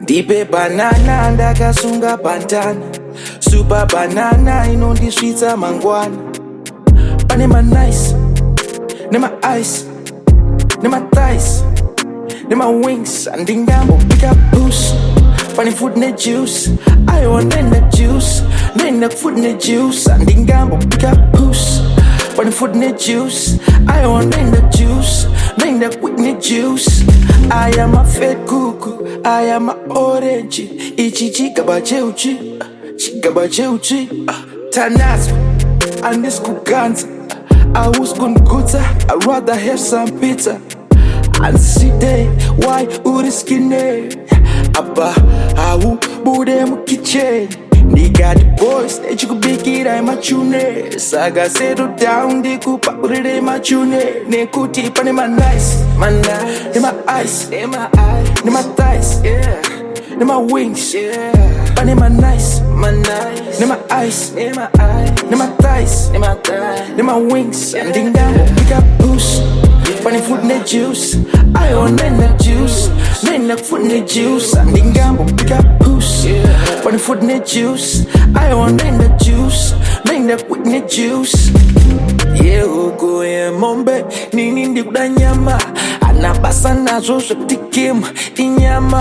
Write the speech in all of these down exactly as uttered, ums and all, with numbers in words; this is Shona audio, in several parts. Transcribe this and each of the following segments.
Dipe banana ndakasunga pantana, super banana inondisvitsa mangwana. Pane ma nice, nema ice, nema thighs, nema wings, andingambo pick up boost. Pane food ne juice, I want the juice, nenda food ne juice, andingambo pick up boost. Pane food ne juice, I want the juice, nenda quick ne juice. I am a fat cuckoo, I am a orange. Ichi chikaba cheuchi, chikaba cheuchi. Tanazwa, and this kukanza. I was kunguta, I'd rather have some pizza. And see day, why uri skinny? Abba, awu, bude mu kitchen. Nigga the boys, they you could big it, I'm a tune. Saga settle down, they could pop with it, my tune. Ne kuti pane my nice, my nice. Ne my eyes, ne my eyes, ne my thighs, yeah. Ne my wings, yeah. Pane my nice, my nice. Ne my eyes, ne my eyes, ne my thighs, ne my thighs, ne my wings. And ding down, pick up boost. Pane food ne juice, I own the juice. Nenda food ne juice, and ding down, pick up boost. Pane food ne juice, I own the juice. Nenda quick ne juice. Yeah, uko ye mombe, nini ndikuda nyama. Anabasa nazo shoptikim, inyama.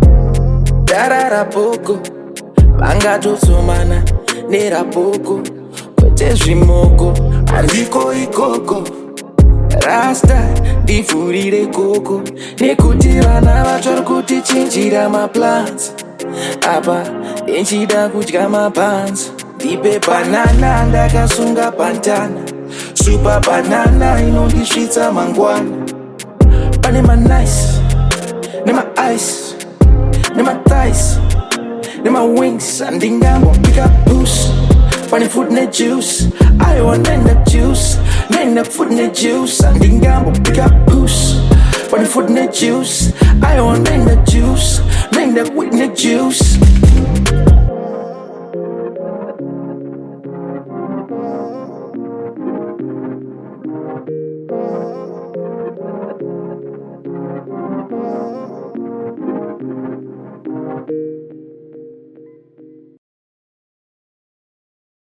Darara poko, banga tutsumana, nera poko. Pete zvimoko, andiko ikoko. Rasta, difurire koko. Nekuti vana vatori kuti chinjira ma plants. Apa, enchida kudya ma pants. Dipe banana ndakasunga pantana, super banana inondisvitsa mangwana. Pane ma nice, nema ice, nema thighs, nema wings, andingambo pick up boost. Pane food ne juice, I want the juice. Nenda food ne juice, andingambo pick up boost. Pane food ne juice, I want the juice. Nenda quick ne juice.